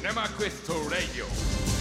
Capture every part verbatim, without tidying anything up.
ネマクエストラディオ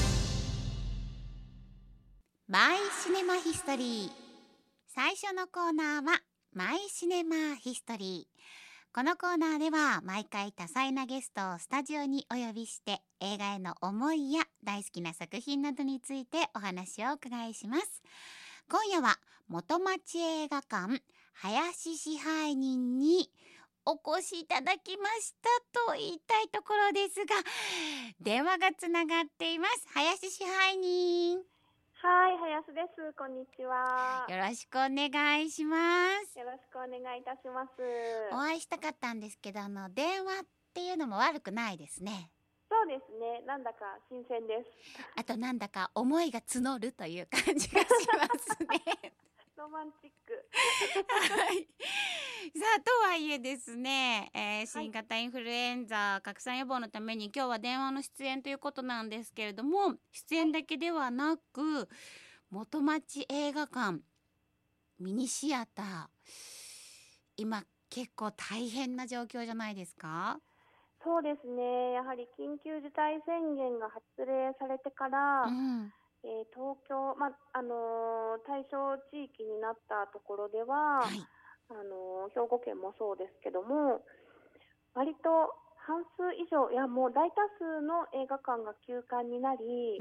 マイシネマヒストリー。最初のコーナーはマイシネマヒストリー。このコーナーでは毎回多彩なゲストをスタジオにお呼びして映画への思いや大好きな作品などについてお話をお伺いします。今夜は元町映画館林支配人にお越しいただきましたと言いたいところですが、電話がつながっています。林支配人、 はい、林です。こんにちは。 よろしくお願いします。 よろしくお願いいたします。 お会いしたかったんですけど、あの電話っていうのも悪くないですね。 そうですね。なんだか新鮮です。 あとなんだか思いが募るという感じがしますね。 ロマンチック。 はい、さあとはいえですね、えー、新型インフルエンザ拡散予防のために今日は電話の出演ということなんですけれども、出演だけではなく元町映画館ミニシアター、今結構大変な状況じゃないですか？ そうですね。やはり緊急事態宣言が発令されてから、 うん、 えー東京、まあのー対象地域になったところでは、 はい、 あのー兵庫県もそうですけども、割と半数以上、いやもう大多数の映画館が休館になり、 うん、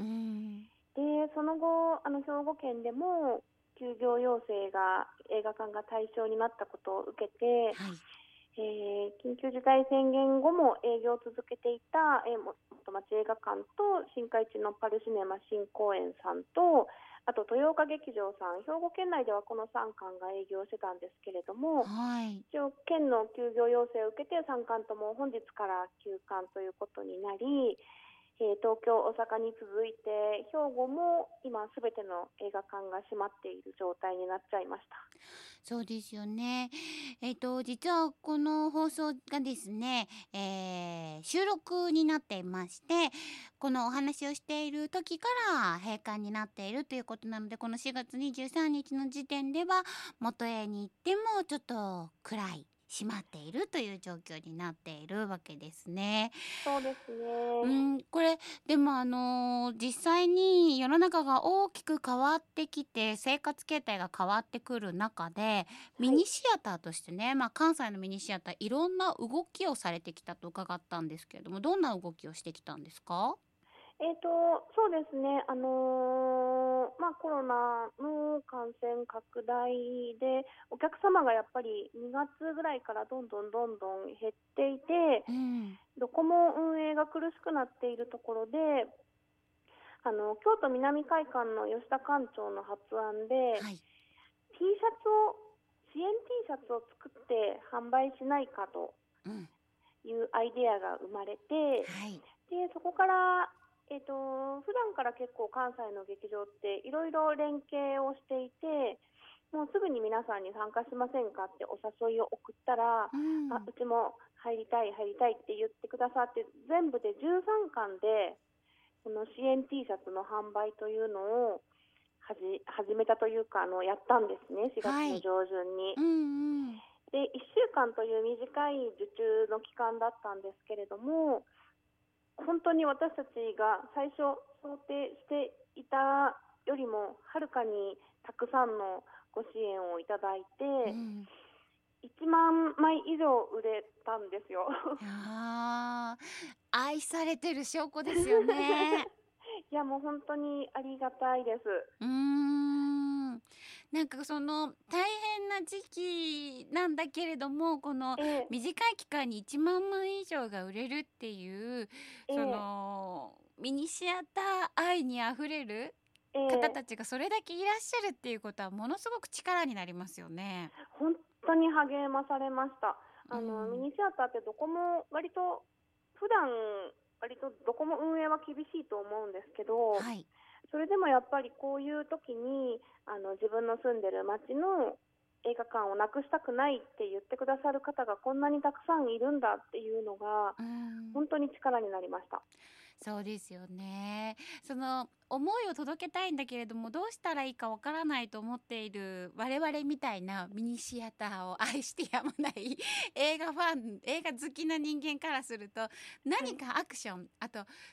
でその後あの兵庫県でも休業要請が映画館が対象になったことを受けて、 はい、 えー緊急事態宣言後も営業を続けていた、えー、元町映画館と新海地のパルシネマ新公園さんと、あと豊岡劇場さん、兵庫県内ではこのさん館が営業してたんですけれども、 はい、 一応県の休業要請を受けてさん館とも本日から休館ということになり、えー東京、大阪に続いて兵庫も今すべての映画館が閉まっている状態になっちゃいました。 そうですよね。えっと実はこの放送がですね、えー収録になっていまして、このお話をしている時から閉館になっているということなので、このしがつにじゅうさんにちの時点では元へに行ってもちょっと暗い、閉まっているという状況になっているわけですね。 そうですうね。 ん、これでもあのー実際に世の中が大きく変わってきて生活形態が変わってくる中で、ミニシアターとしてね、まあ、関西のミニシアターいろんな動きをされてきたと伺ったんですけれども、どんな動きをしてきたんですか？ えーとそうですね、あのーまあ、コロナの感染拡大でお客様がやっぱりにがつぐらいからどんどんどんどん減っていて、 うん、 どこも運営が苦しくなっているところで、あの京都南会館の吉田館長の発案で、 はい、 T シャツを支援 T シャツを作って販売しないかとうん、 いうアイデアが生まれて、 はい、 でそこから、えー、と普段から結構関西の劇場っていろいろ連携をしていて、もうすぐに皆さんに参加しませんかってお誘いを送ったら、 うん、 あうちも入りたい入りたいって言ってくださって、全部でじゅうさん館でこの支援 T シャツの販売というのをはじ始めたというか、あのやったんですね、しがつの上旬に。 うん、うん、 でいっしゅうかんという短い受注の期間だったんですけれども、本当に私たちが最初想定していたよりもはるかにたくさんのご支援をいただいて、 うん、 いちまんまい以上売れたんですよ。 あー、愛されてる証拠ですよね。 いやもう本当にありがたいです。 うーん、なんかその大変な時期なんだけれども、このええ短い期間にいちまんまい以上が売れるっていうええそのミニシアター愛にあふれるええ方たちがそれだけいらっしゃるっていうことはものすごく力になりますよね。 本当に励まされました。あの、 うん、 ミニシアターってどこも割と普段割とどこも運営は厳しいと思うんですけど、 はい、 それでもやっぱりこういう時にあの自分の住んでる町の映画館をなくしたくないって言ってくださる方がこんなにたくさんいるんだっていうのがうん、 本当に力になりました。 そうですよね。その思いを届けたいんだけれどもどうしたらいいかわからないと思っている我々みたいなミニシアターを愛してやまない映画ファン、映画好きな人間からすると何かアクション、あと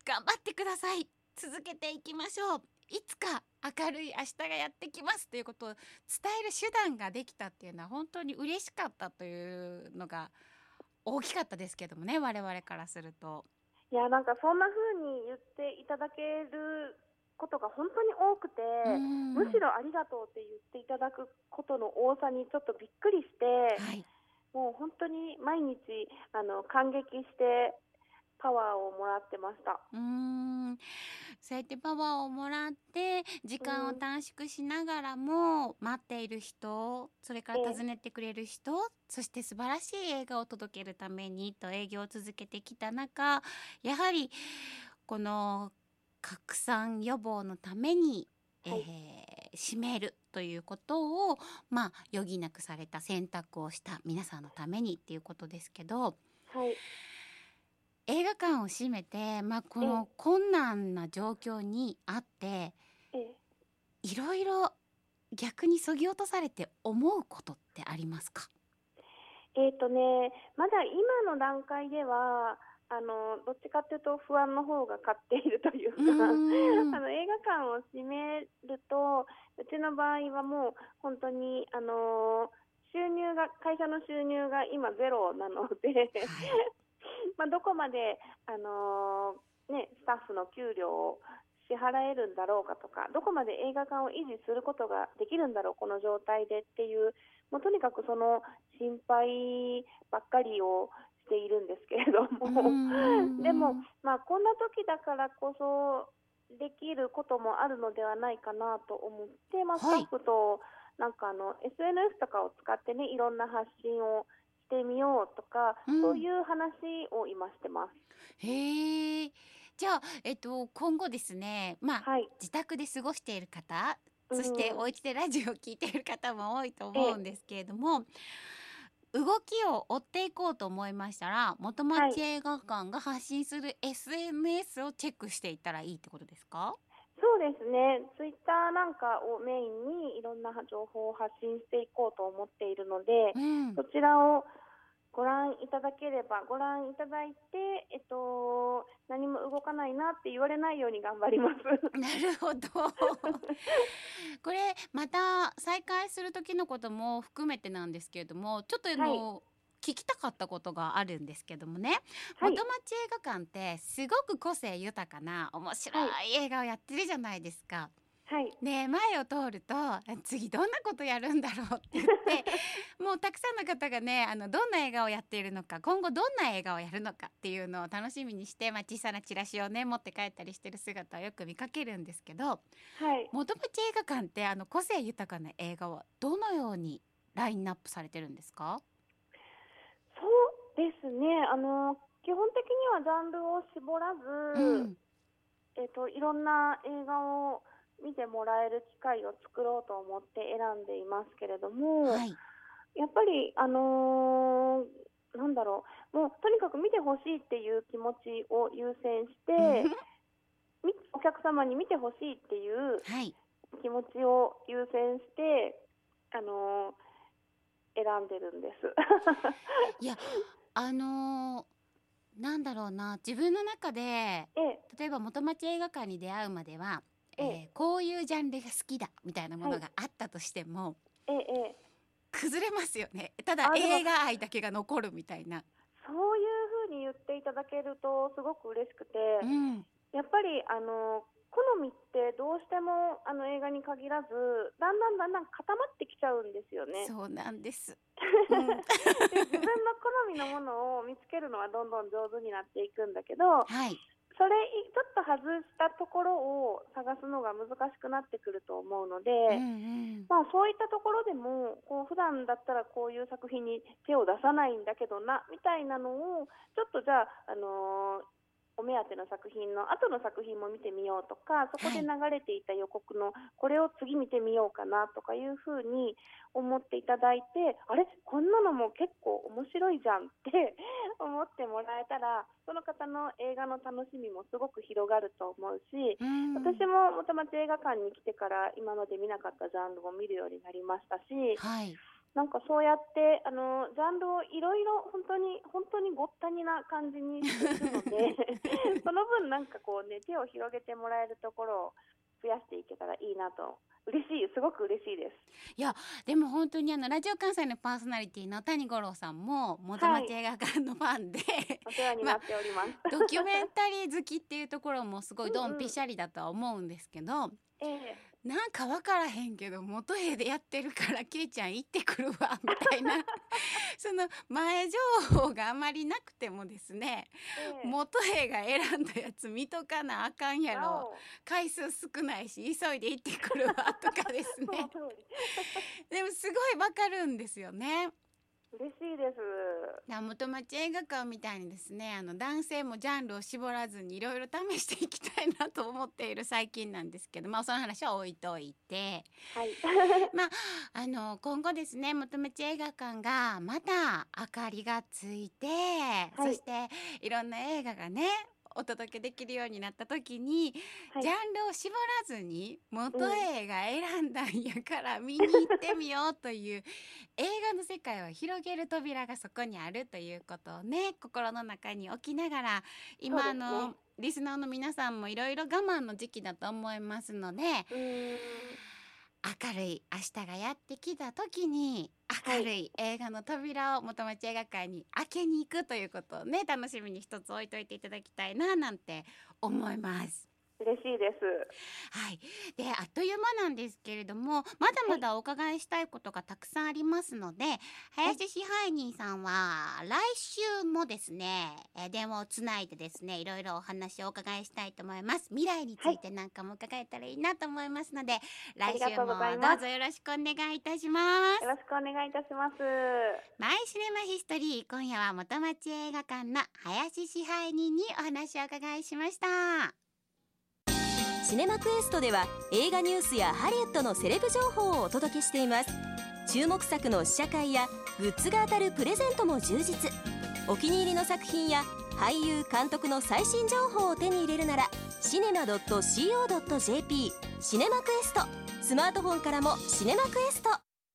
頑張ってください、続けていきましょう、いつか明るい明日がやってきますということを伝える手段ができたっていうのは本当に嬉しかったというのが大きかったですけどもね、我々からすると。 いや、なんかそんな風に言っていただけることが本当に多くて、 うーんむしろありがとうって言っていただくことの多さにちょっとびっくりして、 はい、 もう本当に毎日あの感激してパワーをもらってました。 うーんそうやってパワーをもらって時間をうん、 短縮しながらも待っている人、それかええ、 ら訪ねてくれる人、そして素晴らしい映画を届けるためにと営業を続けてきた中、やはりこの拡散予防のために、えはい、 ー閉めるということをまあ余儀なくされた選択をした皆さんのためにっていうことですけど、 はい、 映画館を閉めて、まあ、こええ、 の困難な状況にあってええ。 いろいろ逆に削ぎ落とされて思うことってありますか？ えーとね、まだ今の段階では、あのどっちかというと不安の方が勝っているといううーかんあの映画館を閉めると、うちの場合はもう本当にあの収入が会社の収入が今ゼロなのではい。 まあどこまであの、ね、スタッフの給料を支払えるんだろうかとか、どこまで映画館を維持することができるんだろうこの状態でっていう、もうとにかくその心配ばっかりをしているんですけれどうーもでも、 んまあ、こんな時だからこそできることもあるのではないかなと思って、まあ、スタッはい。 フとなんかあの エスエヌエス とかを使ってね、いろんな発信をしてみようとか、 うん。 そういう話を今してます。 へえ。じゃあ、えっと、今後ですね、まあ、 はい。 自宅で過ごしている方、 うそしておん。 家でラジオを聞いている方も多いとええ。 思うんですけれども、動きを追っていこうと思いましたら、元はい。 町映画館が発信する エスエヌエス をチェックしていったらいいってことですか？ そうですね。ツイッターなんかをメインにいろんな情報を発信していこうと思っているので、 うん。 そちらをご覧いただければ、ご覧いただいて、えっと、何も動かないなって言われないように頑張ります。 なるほど。これまた再開する時のことも含めてなんですけれども、ちょっとあはい、 の聞きたかったことがあるんですけどもね、 はい、 元町映画館ってすごく個性豊かな面白はい、 い映画をやってるじゃないですか。 はい。 で前を通ると次どんなことやるんだろうって言ってもうたくさんの方がね、あのどんな映画をやっているのか、今後どんな映画をやるのかっていうのを楽しみにして、まあ、小さなチラシをね持って帰ったりしてる姿をよく見かけるんですけど、 はい。 元町映画館ってあの個性豊かな映画はどのようにラインナップされてるんですか？ そうですね。あの、基本的にはジャンルを絞らず、 うん、 えっと、いろんな映画を見てもらえる機会を作ろうと思って選んでいますけれども、 はい。 やっぱり、あのーなんだろう、もうとにかく見てほしいっていう気持ちを優先して、みお客様に見てほしいっていうはい。 気持ちを優先して、あのー選んでるんです。 いや、あのーなんだろうな、自分の中でええ、 例えば元町映画館に出会うまでは、 ええ、 えーこういうジャンルが好きだみたいなもはい、 のがあったとしてもええ、ええ。 崩れますよね。ただあ、でも、 映画愛だけが残るみたいな。 そういう風に言っていただけるとすごく嬉しくて、 うん。 やっぱりあの好みってどうしてもあの映画に限らず、だんだんだんだん固まってきちゃうんですよね。 そうなんです。うん。 で、自分の好みのものを見つけるのはどんどん上手になっていくんだけど、 はい。 それちょっと外したところを探すのが難しくなってくると思うので、 うんうん。 まあ、そういったところでもこう普段だったらこういう作品に手を出さないんだけどなみたいなのをちょっとじゃあ、あのーお目当ての作品の後の作品も見てみようとか、そこで流はい。 れていた予告のこれを次見てみようかなとかいうふうに思っていただいて、あれこんなのも結構面白いじゃんって思ってもらえたら、その方の映画の楽しみもすごく広がると思うし、 うん。 私も元町映画館に来てから今まで見なかったジャンルを見るようになりましたし、 はい。 なんかそうやってあのジャンルをいろいろ本当に本当にごったにな感じにしているのでその分なんかこうね手を広げてもらえるところを増やしていけたらいいなと嬉しいすごく嬉しいです。 いやでも本当にあのラジオ関西のパーソナリティの谷五郎さんも元はい、 町映画館のファンでお世話にまあなっております。 ドキュメンタリー好きっていうところもすごいドンうんうん、 ピシャリだとは思うんですけど、 ええ、 なんか分からへんけど元絵でやってるからケイちゃん行ってくるわみたいなその前情報があまりなくてもですね、 ええ、 元絵が選んだやつ見とかなあかんやろ、 わお、 回数少ないし急いで行ってくるわとかですそのね通り。 でもすごい分かるんですよね。 嬉しいです。 だから元町映画館みたいにですね、あの男性もジャンルを絞らずにいろいろ試していきたいなと思っている最近なんですけど、まあその話は置いといて、 はい。 まああの今後ですね、元町映画館がまた明かりがついて、 はい。 そしていろんな映画がねお届けできるようになった時に、 はい。 ジャンルを絞らずに元うん。 映画選んだんやから見に行ってみようという映画の世界を広げる扉がそこにあるということをね、心の中に置きながら、 そう今あですね。 のリスナーの皆さんもいろいろ我慢の時期だと思いますので、 うーん。 明るい明日がやってきた時にはい。 明るい映画の扉を元町映画館に開けに行くということをね、楽しみに一つ置いといていただきたいななんて思います。 嬉しいです。 はい、であっという間なんですけれども、まだはい。 まだお伺いしたいことがたくさんありますので、 はい。 林支配人さんは来週もですね、えー電話をつないでですね、いろいろお話をお伺いしたいと思います。未来につはい。 いてなんかも伺えたらいいなと思いますので、来週ありがとうございます。 もどうぞよろしくお願いいたしまよろす。 しくお願いいたします。 マイシネマヒストリー、今夜は元町映画館の林支配人にお話をお伺いしました。 シネマクエストでは映画ニュースやハリウッドのセレブ情報をお届けしています。注目作の試写会やグッズが当たるプレゼントも充実。お気に入りの作品や俳優監督の最新情報を手に入れるならシネマ ドット シーオー ドット ジェーピー シネマクエスト、スマートフォンからもシネマクエスト。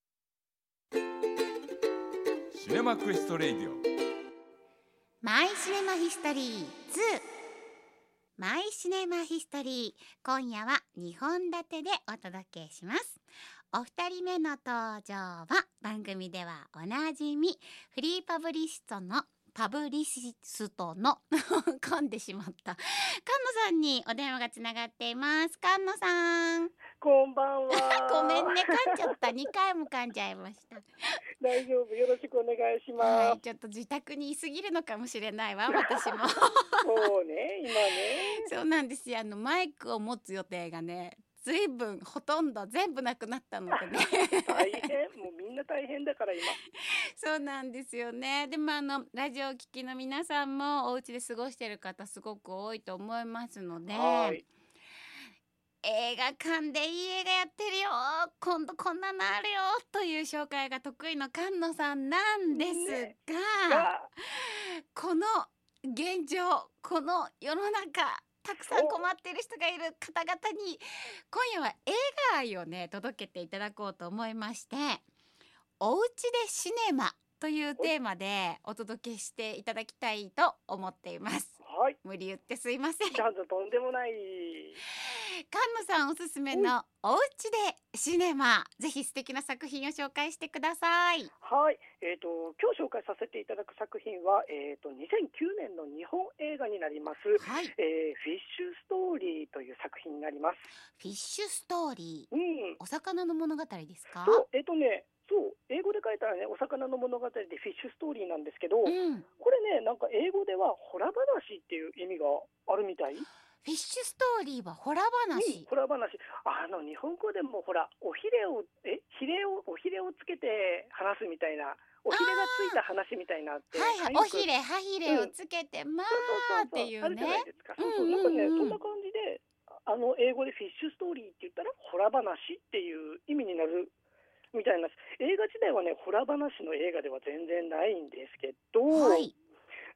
シネマクエストレイディオ。 マイシネマヒストリーツー、マイシネマヒストリー、今夜はにほん立てでお届けします。お二人目の登場は番組ではおなじみフリーパブリストのパブリシストの噛んでしまった菅野さんにお電話がつながっています。菅野さんこんばんは。 ごめんね、噛んじゃった。にかいも噛んじゃいました。 大丈夫。よろしくお願いしはい、 ます。 ちょっと自宅にいすぎるのかもしれないわ、私もそうね、今ね。 そうなんですよ。あのマイクを持つ予定がね、ずいぶんほとんど全部なくなったのでね大変。もうみんな大変だから今。 そうなんですよね。でもあのラジオを聴きの皆さんもお家で過ごしている方すごく多いと思いますので、 はい。 映画館でいい映画やってるよ、今度こんなのあるよという紹介が得意の菅野さんなんですね。 が、 が、 この現状、この世の中たくさん困っている人がいる方々に今夜は映画愛をね届けていただこうと思いまして、おうちでシネマというテーマでお届けしていただきたいと思っています。 はい。 無理言ってすいません。 ちゃんととんでもない。 菅野さんおすすめのおうちでシネマ、ぜひ素敵な作品を紹介してください。 はい。えっ、と今日紹介させていただく作品は、えっ、とにせんきゅうねんの日本映画になります。 はい、 えーフィッシュストーリーという作品になります。 フィッシュストーリー、 うん。 お魚の物語ですか？ そう。えっ、とね。そう英語で書いたらね、お魚の物語でフィッシュストーリーなんですけど、 うん、 これね、なんか英語ではホラ話っていう意味があるみたい。 フィッシュストーリーはホラうん、 話。 ホラ話。あの日本語でもほら、おひれをえひれをおひれをつけて話すみたいな、おひれがついた話みたいなってはいはい、 慣用句。 おひれはひれをつけて、まそうそうあってそうそう、あるじゃないうね。 いですか。 うそうそう、 んなんかね、 うんうん。 そんな感じで、あの英語でフィッシュストーリーって言ったらホラ話っていう意味になるみたいな。映画自体はね、ホラ話の映画では全然ないんですけど、 はい。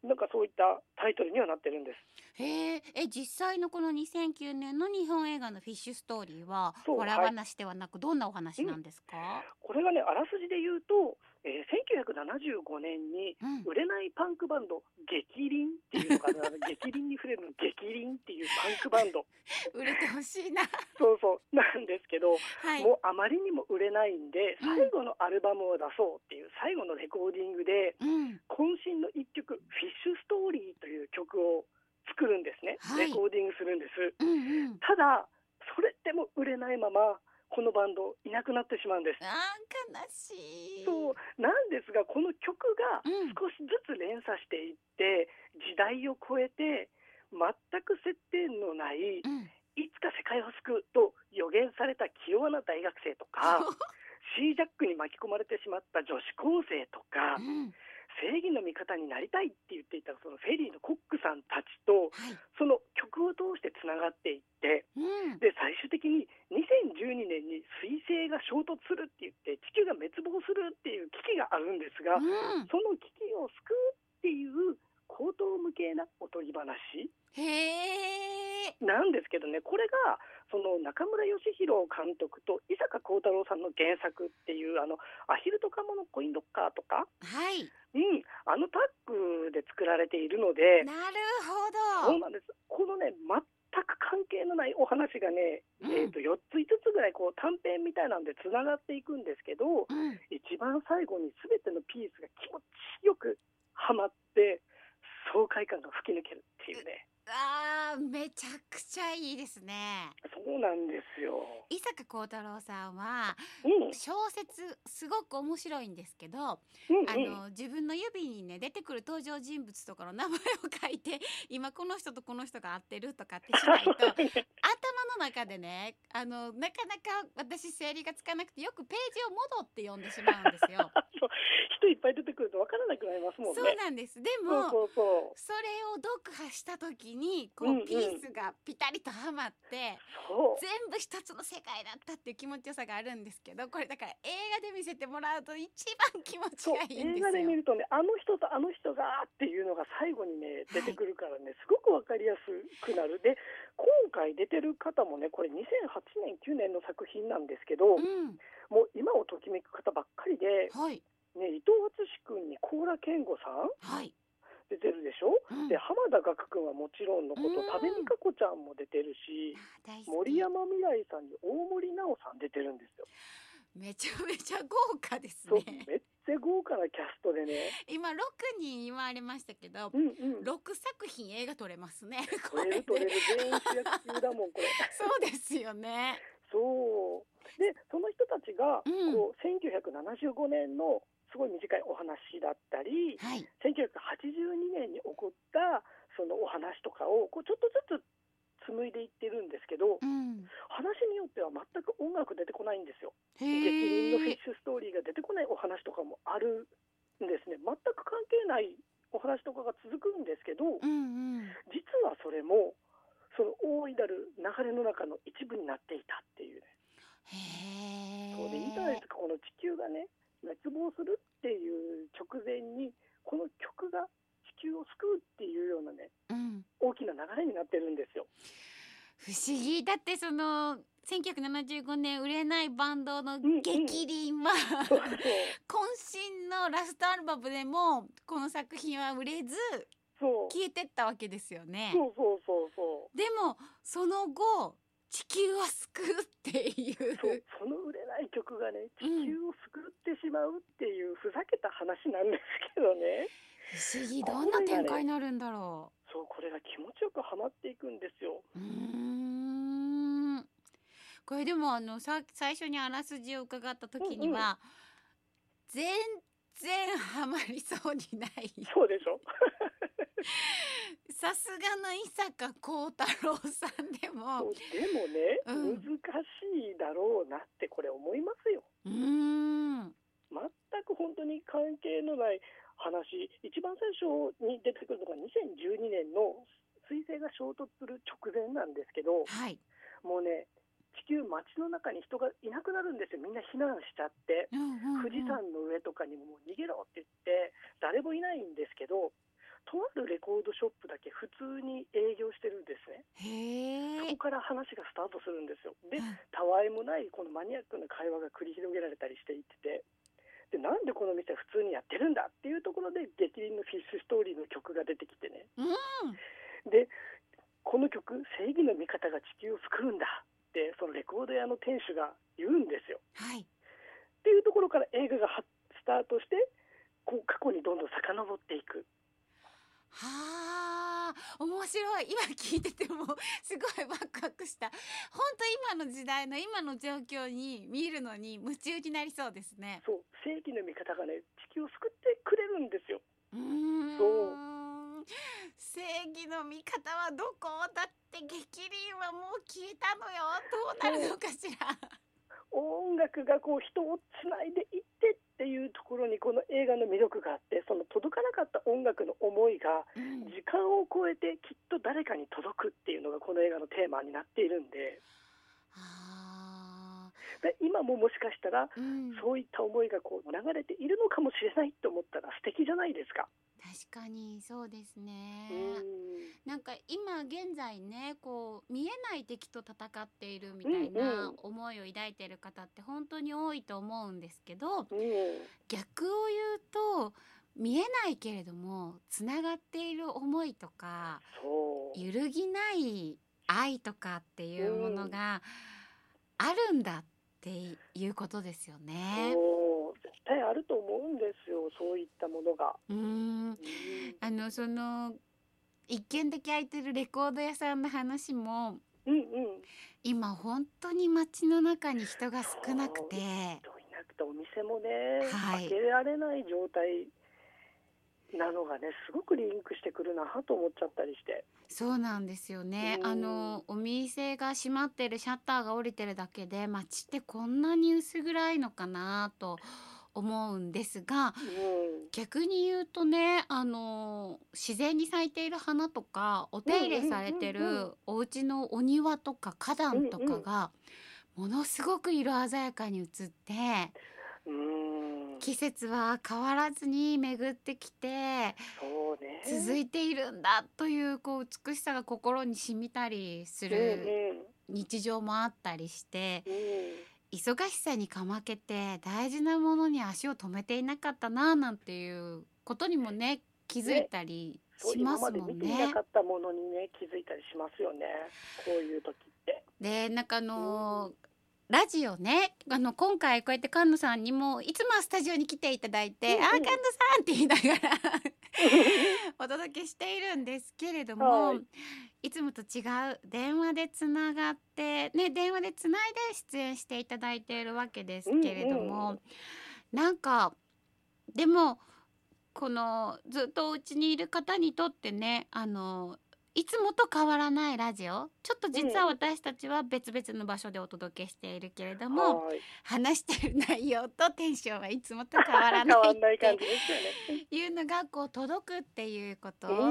なんかそういったタイトルにはなってるんです。 へえ、え、実際のこのにせんきゅうねんの日本映画のフィッシュストーリーは、 そう、 ホラーはい。 話ではなく、どんなお話なんですか？ これがね、あらすじで言うと、えーせんきゅうひゃくななじゅうごねんにうん。 売れないパンクバンド、激鱗っていうのが、ね、あの激鱗に触れるの激鱗っていうパンクバンド、 売れてほしいな。 そうそうなんですけど、 はい。 もうあまりにも売れないんで、 うん最後のアルバムを出そうっていう最後のレコーディングで、 うん。 渾身の一曲、フィッシュストーリーという曲を作るんですね。 はいレコーディングするんです。 うんうん。 ただ、それでも売れないまま、このバンドいなくなってしまうんです。 あー、悲しい。 そうなんですが、この曲がうん少しずつ連鎖していって、時代を超えて全く接点のないうん。 いつか世界を救うと予言された気弱な大学生とかシージャックに巻き込まれてしまった女子高生とか、 うん。 正義の味方になりたいって言っていたそのフェリーのコックさんたちと、 はい。 その曲を通してつながっていって、 うん。 で最終的ににせんじゅうにねんに彗星が衝突するって言って地球が滅亡するっていう危機があるんですが、 うん。 その危機を救うっていう高等無形なおとぎ話へえ。 なんですけどね、これがその中村義弘監督と伊坂幸太郎さんの原作っていうあのアヒルとカモのコインロッカーとか、 はい。 うん、あのタッグで作られているので、 なるほど。 そうなんです。このね全く関係のないお話がね、 うんえー、とよっついつつぐらいこう短編みたいなんでつながっていくんですけど、 うん。 一番最後に全てのピースが気持ちよくはまって爽快感が吹き抜けるっていうね。 あー、めちゃくちゃいいですね。 そうなんですよ。 伊坂幸太郎さんはうん小説すごく面白いんですけど、 うんあうんの自分の指にね出てくる登場人物とかの名前を書いて、今この人とこの人が合ってるとかってしないと頭の中でね、あのなかなか私整理がつかなくて、よくページを戻って読んでしまうんですよ。 そう人いっぱい出てくると分からなくなりますもんね。 そうなんです。でもそうそうそれを読破した時にこうんううんピースがピタリとはまって、 そう全部一つの世界だったっていう気持ちよさがあるんですけど、これだから映画で見せてもらうと一番気持ちそうがいいん映ですよ。 画で見るとね、あの人とあの人がっていうのが最後にね出てくるからね、すごく分かりやすくなる。で今回出てる方もね、これにせんはちねんきゅうねんの作品なんですけど、 うん。 もう今をときめく方ばっかりで、 はいね、伊藤淳君に高良健吾さんはい。 出てるでしょ、 うんで浜田岳君はもちろんのこと、 うん多部未華子ちゃんも出てるし、 大好き。 森山未來さんに大森奈緒さん出てるんですよ。 めちゃめちゃ豪華ですそうね。 めっちゃ豪華なキャストでね、 今ろくにん言われましたけど、 うんうんろくさく品映画撮れますね。こ撮れれる撮れるで。 全員主役級だもんこれそうですよね。 そうでその人たちが、 うんこうせんきゅうひゃくななじゅうごねんのすごい短いお話だったり、 はい。 せんきゅうひゃくはちじゅうにねんに起こったそのお話とかをこうちょっとずつ紡いでいってるんですけど、 うん。 話によっては全く音楽出てこないんですよ。 へ激鱗のフィえッ。シュストーリーが出てこないお話とかもあるんですね。全く関係ないお話とかが続くんですけど、 うんうん。 実はそれもその大いなる流れの中の一部になっていたっていうね。 へえ。 そうでいいじゃないですか。この地球がね滅亡するっていう直前にこの曲が地球を救うっていうようなねうん。 大きな流れになってるんですよ。 不思議だって、そのせんきゅうひゃくななじゅうごねん売れないバンドのんうん激鱗は、 そう渾身のラストアルバムでもこの作品は売れずそう消えてったわけですよね。 そうそうそうそうでもその後地球を救うっていうそうその売れない曲がね地球を救ってしまうっていうふざけた話なんですけどね、 不思議、どんな展開になるんだろそうこれが気持ちよくはまっていくんですよ。 う。うーん。これでもあのさ最初にあらすじを伺った時には、全然ハマりそうにないそうでしょさすがの伊坂幸太郎さんでそもうでもね、 うん難しいだろうなってこれ思いますよ。 うーん全く本当に関係のない話、一番最初に出てくるのがにせんじゅうにねんの彗星が衝突する直前なんですけど、 はい。 もうね地球街の中に人がいなくなるんですよ。みんな避難しちゃって、 うんうんうん富士山の上とかにももう逃げろって言って誰もいないんですけど、とあるードショップだけ普通に営業してるんですね。 へえ。 そこから話がスタートするんですよ。で、たわいもないこのマニアックな会話が繰り広げられたりしていってて、でなんでこの店は普通にやってるんだっていうところで激鱗のフィッシュストーリーの曲が出てきてね、 うん、 でこの曲正義の味方が地球を救うんだってそのレコード屋の店主が言うんですよ。 はい。 っていうところから映画がスタートしてこう過去にどんどん遡っていく。 はあ、面白い。今聞いててもすごいワクワクした。本当今の時代の今の状況に見るのに夢中になりそうですね。 そう、正義の味方がね地球を救ってくれるんですよ。 うーん、 そう正義の味方はどこだって激鱗はもう消えたのよ。どうなるのかしら。 音楽がこう人をつないでいってっていうところにこの映画の魅力があって、その届かなかった音楽の思いが時間を超えてきっと誰かに届くっていうのがこの映画のテーマになっているんで、 あで今ももしかしたら、 うん、 そういった思いがこう流れているのかもしれないと思ったら素敵じゃないですか。 確かにそうですね。 うん、 なんか今現在ねこう見えない敵と戦っているみたいな思いを抱いている方って本当に多いと思うんですけど、 うん、 逆を言うと見えないけれどもつながっている思いとかそう揺るぎない愛とかっていうものがあるんだっていうことですよね。 そう絶対あると思うんですよ、そういったものが。 うーん、 うん、 あのその一軒だけ開いてるレコード屋さんの話も、 うんうん、 今本当に街の中に人が少なくて、 人いなくてお店もね、 はい、 開けられない状態なのがねすごくリンクしてくるなと思っちゃったりして。 そうなんですよね。 うん、 あのお店が閉まってるシャッターが降りてるだけで街ってこんなに薄暗いのかなと思うんですが、 うん、 逆に言うとねあの自然に咲いている花とかお手入れされてうんうんうんうんるお家のお庭とか花壇とかがものすごく色鮮やかに映って、 うん、 季節は変わらずに巡ってきてそうね、 続いているんだというこう美しさが心に染みたりする日常もあったりして、 うんうん、 忙しさにかまけて大事なものに足を止めていなかったななんていうことにもね気づいたりしますもんね。 今まで見ていなかったものにね気づいたりしますよね、こういう時って。でなんかあのーうんラジオねあの今回こうやって菅野さんにもいつもスタジオに来ていただいて、うんうん、あー菅野さんって言いながらお届けしているんですけれども、はい、いつもと違う電話でつながってね電話でつないで出演していただいているわけですけれども、うんうん、なんかでもこのずっとお家にいる方にとってねあのいつもと変わらないラジオちょっと実は私たちは別々の場所でお届けしているけれども、うん、話している内容とテンションはいつもと変わらないっていうのがこう届くっていうことを、うん、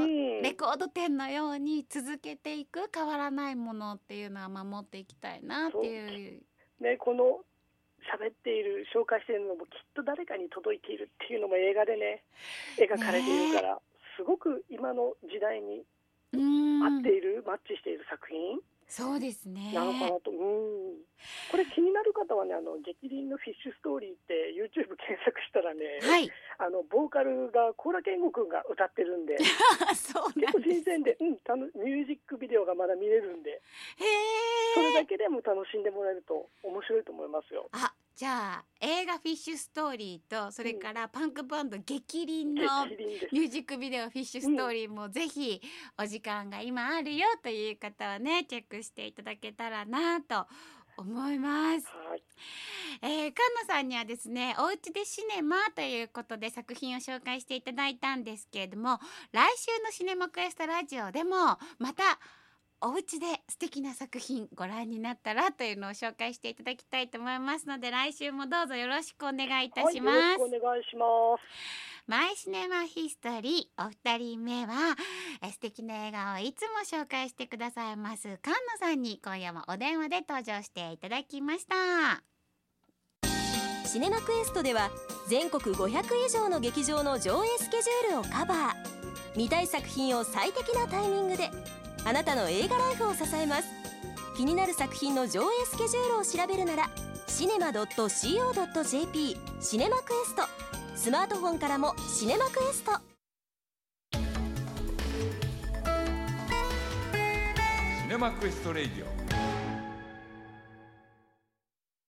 レコード店のように続けていく変わらないものっていうのは守っていきたいなっていうね、この喋っている紹介しているのもきっと誰かに届いているっていうのも映画でね描かれているから、ね、すごく今の時代に合っているマッチしている作品そうですねなのかなと。うんこれ気になる方はねあの激鱗のフィッシュストーリーって YouTube 検索したらね、 はい、 あのボーカルが高良健吾くんが歌ってるんでそうなんです結構新鮮で、うん、たのミュージックビデオがまだ見れるんでへそれだけでも楽しんでもらえると面白いと思いますよ。 あじゃあ映画フィッシュストーリーとそれからパンクバンド激鱗のミュージックビデオフィッシュストーリーもぜひお時間が今あるよという方はねチェックしていただけたらなと思います、 はいえー、菅野さんにはですねおうちでシネマということで作品を紹介していただいたんですけれども来週のシネマクエストラジオでもまたお家で素敵な作品ご覧になったらというのを紹介していただきたいと思いますので来週もどうぞよろしくお願いいたします、 はい、よろしくお願いします。 マイシネマヒストリーお二人目は素敵な映画をいつも紹介してくださいます菅野さんに今夜もお電話で登場していただきました。 シネマクエストでは全国ごひゃく以上の劇場の上映スケジュールをカバー。 見たい作品を最適なタイミングで、あなたの映画ライフを支えます。気になる作品の上映スケジュールを調べるならシネマ ドット シーオー ドット ジェーピー シネマクエスト、スマートフォンからもシネマクエスト。 シネマクエストレイディオ